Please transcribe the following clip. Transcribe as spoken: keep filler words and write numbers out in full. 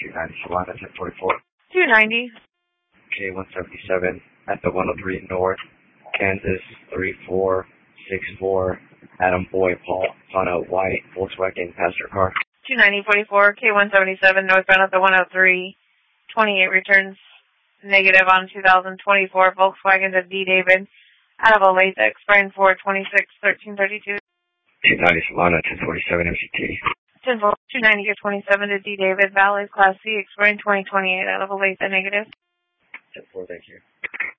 two ninety Solana, ten forty-four. two ninety. K one seventy-seven at the one oh three North, Kansas three four six four. Adam Boy, Paul, on a white Volkswagen passenger car. two ninety forty-four, K one seventy-seven, northbound at the one oh three. twenty-eight returns negative on two thousand twenty-four Volkswagen to D. David. Out of Olathe, expiring four twenty-six thirteen thirty-two. two ninety Solana, ten forty-seven M C T. two ninety or twenty-seven to D. David, Valley, Class C, expiring twenty twenty-eight. Out of Olathe, negative. ten four, thank you.